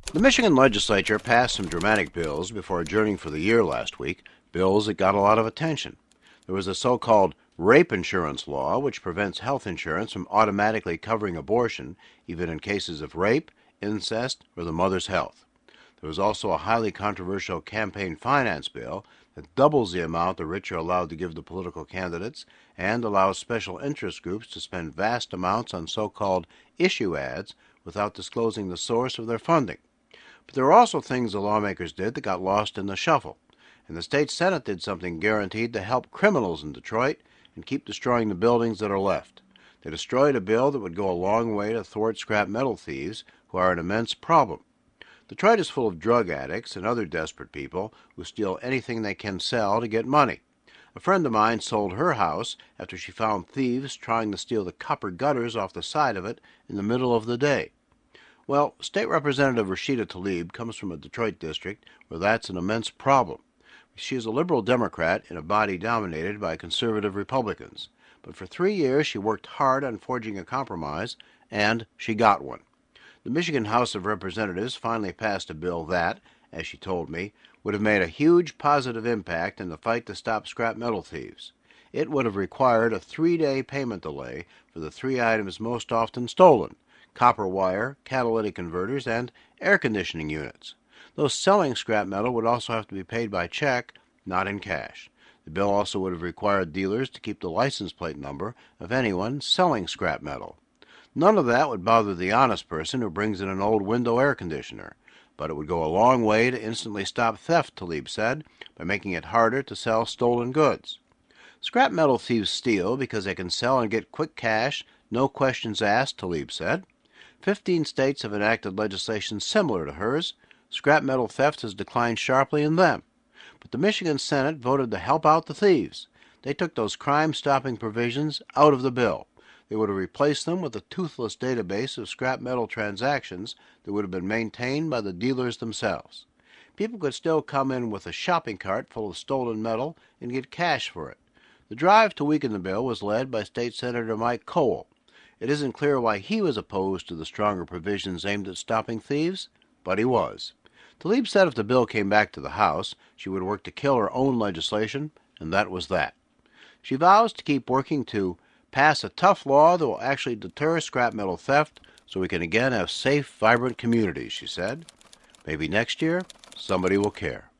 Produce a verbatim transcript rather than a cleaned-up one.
The Michigan legislature passed some dramatic bills before adjourning for the year last week, bills that got a lot of attention. There was a so-called rape insurance law, which prevents health insurance from automatically covering abortion, even in cases of rape, incest, or the mother's health. There was also a highly controversial campaign finance bill that doubles the amount the rich are allowed to give to political candidates and allows special interest groups to spend vast amounts on so-called issue ads without disclosing the source of their funding. But there were also things the lawmakers did that got lost in the shuffle. And the state Senate did something guaranteed to help criminals in Detroit and keep destroying the buildings that are left. They destroyed a bill that would go a long way to thwart scrap metal thieves, who are an immense problem. Detroit is full of drug addicts and other desperate people who steal anything they can sell to get money. A friend of mine sold her house after she found thieves trying to steal the copper gutters off the side of it in the middle of the day. Well, State Representative Rashida Tlaib comes from a Detroit district where that's an immense problem. She is a liberal Democrat in a body dominated by conservative Republicans. But for three years she worked hard on forging a compromise, and she got one. The Michigan House of Representatives finally passed a bill that, as she told me, would have made a huge positive impact in the fight to stop scrap metal thieves. It would have required a three-day payment delay for the three items most often stolen: copper wire, catalytic converters, and air conditioning units. Those selling scrap metal would also have to be paid by check, not in cash. The bill also would have required dealers to keep the license plate number of anyone selling scrap metal. None of that would bother the honest person who brings in an old window air conditioner, but it would go a long way to instantly stop theft, Tlaib said, by making it harder to sell stolen goods. Scrap metal thieves steal because they can sell and get quick cash, no questions asked, Tlaib said. Fifteen states have enacted legislation similar to hers. Scrap metal theft has declined sharply in them. But the Michigan Senate voted to help out the thieves. They took those crime-stopping provisions out of the bill. They would have replaced them with a toothless database of scrap metal transactions that would have been maintained by the dealers themselves. People could still come in with a shopping cart full of stolen metal and get cash for it. The drive to weaken the bill was led by State Senator Mike Cole. It isn't clear why he was opposed to the stronger provisions aimed at stopping thieves, but he was. Tlaib said if the bill came back to the House, she would work to kill her own legislation, and that was that. She vows to keep working to pass a tough law that will actually deter scrap metal theft so we can again have safe, vibrant communities, she said. Maybe next year, somebody will care.